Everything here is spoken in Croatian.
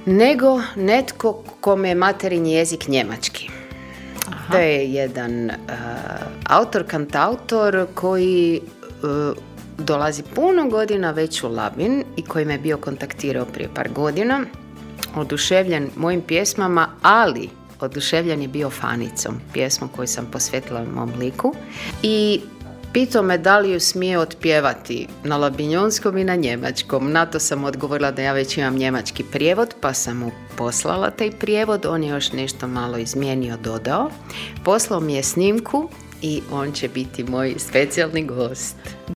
nego netko kome je materinji jezik njemački. Aha. To je jedan autor, kantautor koji dolazi puno godina već u Labin i koji me je bio kontaktirao prije par godina, oduševljen mojim pjesmama, ali oduševljen je bio Fanicom, pjesmom koju sam posvetila mom liku, i pitao me da li ju smije otpjevati na labinjonskom i na njemačkom. Na to sam odgovorila da ja već imam njemački prijevod, pa sam mu poslala taj prijevod, on je još nešto malo izmijenio, dodao. Poslao mi je snimku i on će biti moj specijalni gost.